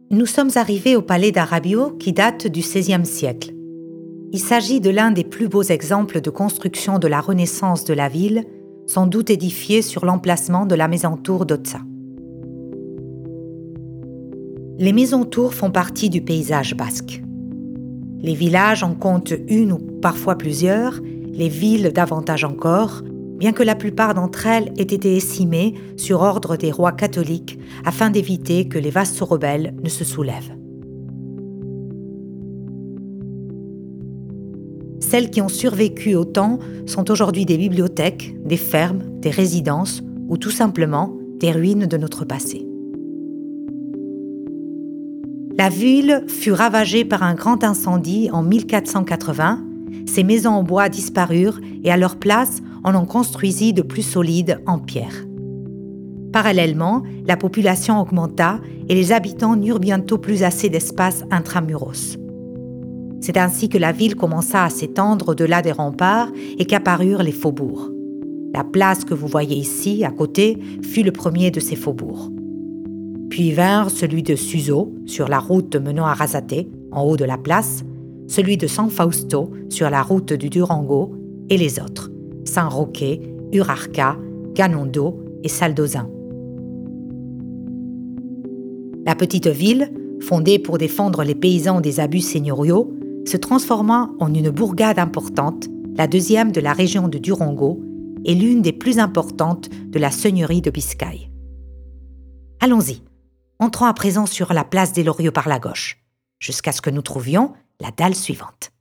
Nous sommes arrivés au palais d'Arabbio qui date du XVIe siècle. Il s'agit de l'un des plus beaux exemples de construction de la Renaissance de la ville, sans doute édifié sur l'emplacement de la maison-tour d'Otza. Les maisons-tours font partie du paysage basque. Les villages en comptent une ou parfois plusieurs, les villes davantage encore, bien que la plupart d'entre elles aient été écimées sur ordre des rois catholiques afin d'éviter que les vastes rebelles ne se soulèvent. Celles qui ont survécu au temps sont aujourd'hui des bibliothèques, des fermes, des résidences ou tout simplement des ruines de notre passé. La ville fut ravagée par un grand incendie en 1480. Ces maisons en bois disparurent et à leur place, on en construisit de plus solides en pierre. Parallèlement, la population augmenta et les habitants n'eurent bientôt plus assez d'espace intramuros. C'est ainsi que la ville commença à s'étendre au-delà des remparts et qu'apparurent les faubourgs. La place que vous voyez ici, à côté, fut le premier de ces faubourgs. Puis vinrent celui de Suso, sur la route menant à Arrasate, en haut de la place, celui de San Fausto, sur la route du Durango, et les autres, San Roque, Urarca, Ganondo et Saldozin. La petite ville, fondée pour défendre les paysans des abus seigneuriaux, se transforma en une bourgade importante, la deuxième de la région de Durango et l'une des plus importantes de la seigneurie de Biscaye. Allons-y, entrons à présent sur la place des Loriaux par la gauche, jusqu'à ce que nous trouvions la dalle suivante.